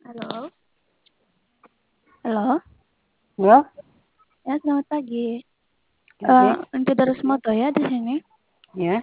Halo. Halo. Ya, Ya, selamat pagi. oke. Ente Darusmoto ya di sini. Ya,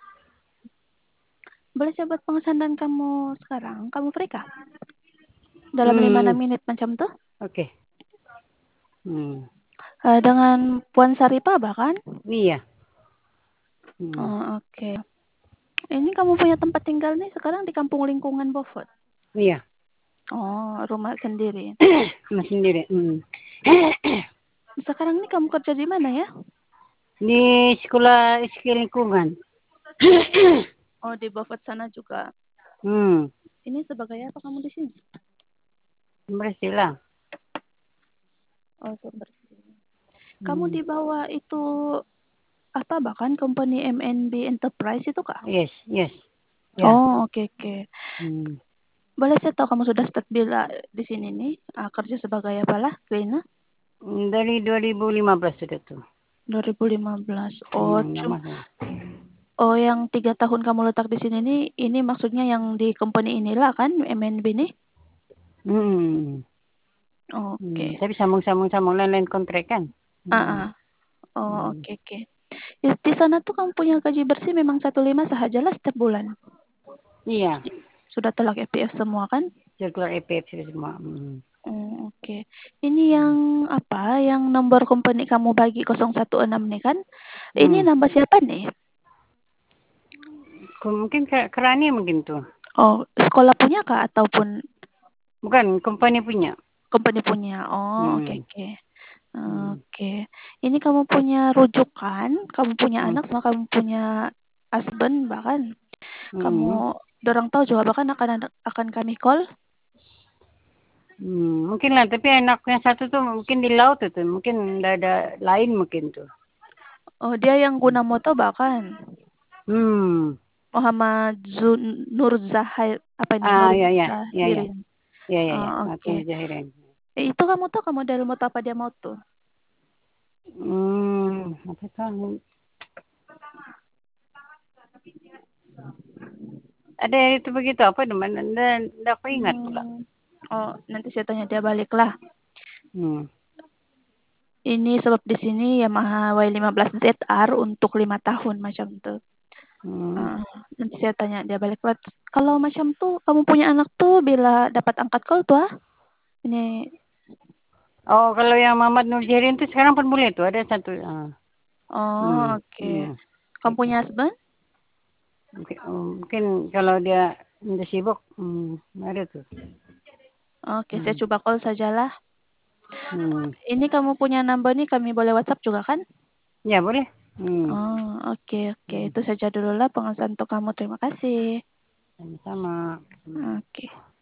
Boleh saya buat pengesanan kamu sekarang? Kamu free kah? Dalam 5 hmm, menit macam tuh. oke. Hmm, Dengan Puan Saripah bahkan. iya. Hmm, Oh, oke. Ini kamu punya tempat tinggal nih sekarang di kampung lingkungan Bofot. iya. Oh, rumah sendiri. Sama sendiri. Sekarang ini kamu kerja di mana ya? Di sekolah skill lingkungan. Oh, di Bofot sana juga. Hmm, Ini sebagai apa kamu di sini? bersih lah. Oh, pembersih. Kamu Hmm, di bawah itu apa bahkan company MNB Enterprise itu kah? yes, yes. Ya. Oh, oke. Hmm. Boleh saya tahu kamu sudah start bila di sini nih kerja sebagai apa lah, cleaner? Dari 2015 sudah tuh. 2015. Oh, Lama saya. yang 3 tahun kamu letak di sini nih, ini maksudnya yang di company inilah kan, MNB nih? Hmm. Oke. Tapi sambung-sambung lain-lain kontrak kan. Ah, Hmm. ah. Oh, Hmm. oke. Ya, di sana tuh kamu punya gaji bersih memang 15 sahajalah setiap bulan. Iya. Sudah telak EPF semua kan? Circular EPF sudah semua. Oh, oke. Ini yang apa? Yang nomor company kamu bagi 016 nih kan? Ini Hmm. nambah siapa nih? Mungkin kerani mungkin tuh. Oh, sekolah punya kah ataupun Bukan, company punya. company punya? Oh, oke. Hmm. Hmm. Oke. Ini kamu punya rujukan, kamu punya Hmm. anak, sama kamu punya husband bahkan. Hmm. Kamu dorang tahu juga bahkan akan kami call. Mungkin lah, tapi anaknya satu tuh mungkin di laut itu, mungkin ada lain mungkin tuh. Oh, dia yang guna moto bahkan. Hmm. Muhammad Nur Zahir apa ini? Nur Ya, ya, ya, ya, Zahirin. ya, ya, ya. Oh, Aku oke. Zahirin. Itu kamu tahu kamu model moto apa dia mau tuh? Apa tuh? Ada itu begitu apa namanya? Nggak aku ingat pula. Oh, nanti saya tanya dia balik lah. Hmm. Ini sebab di sini Yamaha Y15ZR untuk 5 tahun macam tuh. Hmm. Ah, nanti saya tanya dia balik. Kalau macam tuh kamu punya anak tuh bila dapat angkat call tuh ini. Oh, kalau yang Muhammad Nur Zahirin itu sekarang pun boleh tuh, ada satu. Oh, oke. Kamu Gitu. punya husband? Mungkin kalau dia udah sibuk, ada tuh. Oke, saya coba call sajalah. Hmm. Ini kamu punya number nih kami boleh WhatsApp juga kan? Ya boleh. Oh, oke. Itu saja dulu lah pengesan untuk kamu. Terima kasih. Sama-sama. Oke.